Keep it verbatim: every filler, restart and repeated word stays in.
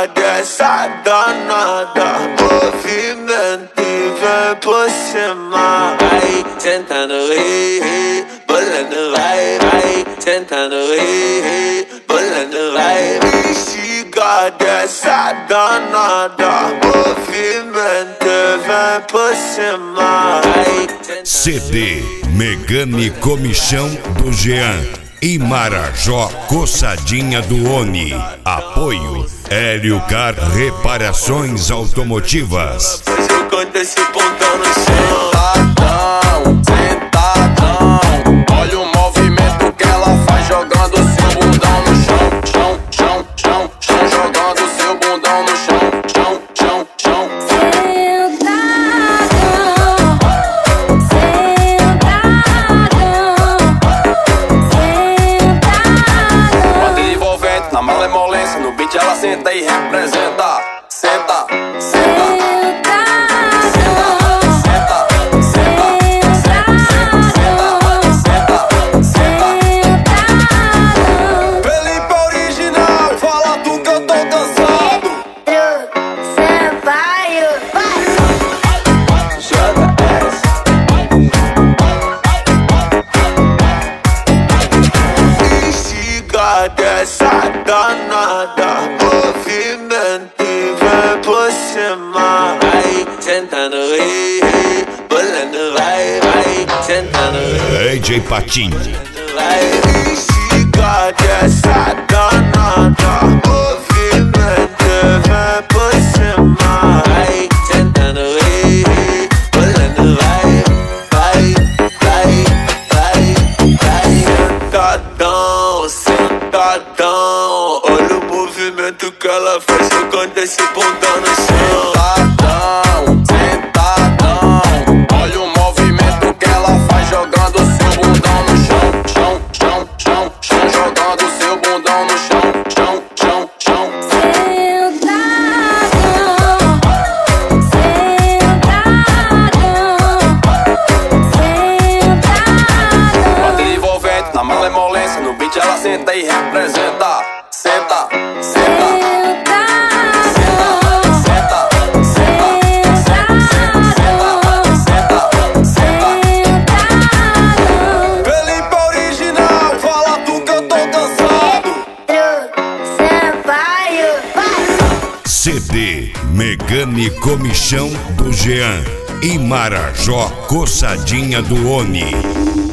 estiga dessa danada, movimento e vem por cima. Vai sentando, ei, ei, bolando, vai, vai sentando, ei, ei, bolando, vai. Estiga dessa danada, movimento e vem por cima. C D Megane Comichão do Jean e Marajó Coçadinha do Oni. Apoio Hélio Car Reparações Automotivas. Faz eu canto esse pontão no chão. Sentadão, sentadão. Olha o movimento que ela faz jogando seu bundão no chão. Chão, chão, chão, chão. Jogando seu bundão no chão. Chão, chão, chão. Na malemolência, no beat ela senta e representa. Senta, senta, senta, senta, senta, senta, senta, senta. Felipe original, fala tu que eu tô cansado. Estiga dessa danada, movimento e vem por cima. Vai sentando, ei, ei, bolando, vai, vai sentando, D J Patinho. vai. Estiga dessa danada, movimento e vem por cima. Vai sentando, ei, ei, bolando, vai, vai, vai, vai, vai. Sentadão, sentadão. Olha o movimento que ela faz jogando esse pontão no chão. Sentadão, sentadão. Olha o movimento que ela faz jogando seu bundão no chão. Chão, chão, chão, chão. Jogando seu bundão no chão. Chão, chão, chão. Bate envolvente na malemolência, no beat ela senta e representa. Senta, senta. C D Megane Comichão do Jean e Marajó Coçadinha do Oni.